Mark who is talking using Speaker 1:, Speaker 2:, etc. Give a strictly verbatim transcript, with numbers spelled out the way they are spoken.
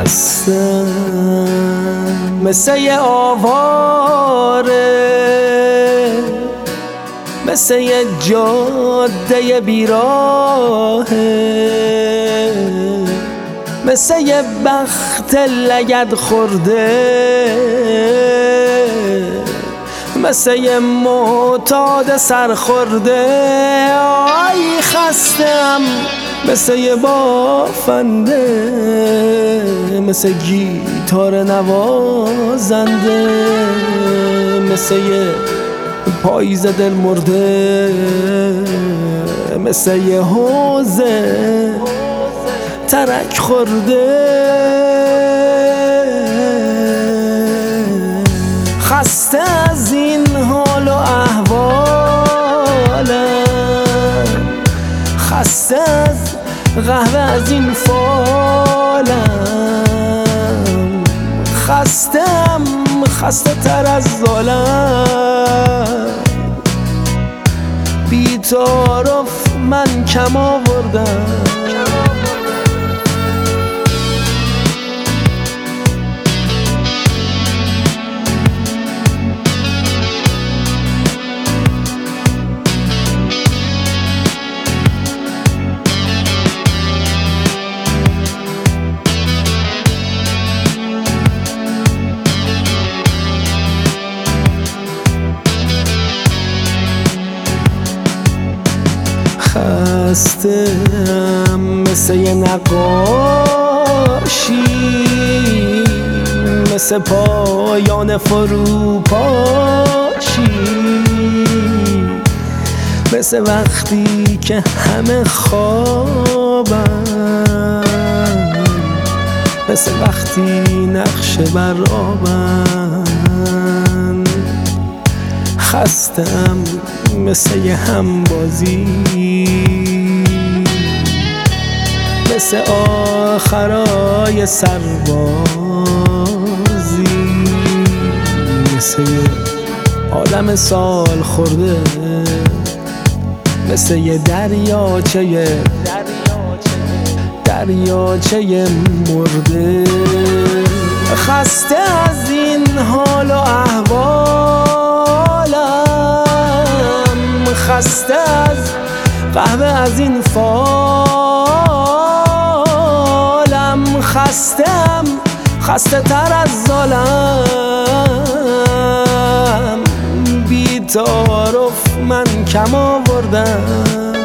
Speaker 1: خستم مثل یه آواره، مثل یه جاده بیراهه، مثل یه بخت لگد خورده، مثل یه معتاد سرخورده. آی خستم مثل یه بافنده، مثل گیتار نوازنده، مثل یه پاییز دل مرده، مثل یه حوضه ترک خورده. خسته از این حال و احوالم، خسته از قهوه از این فالم، خستم خسته تر از ظالم. بی تعارف من کم آوردم، خستم مثل یه نقاشی، مثل پایان فروپاشی، مثل وقتی که همه خوابن، مثل وقتی نقش بر آبن. خستم مثل یه همبازی، مثل آخرای سربازی، مثل یه آدم سال خورده، مثل یه دریاچه دریاچه مرده. خسته از این حال و احوالم، خسته از قهوه از این فالم، خستم خسته تر از ظالم. بی تعارف من کم آوردم.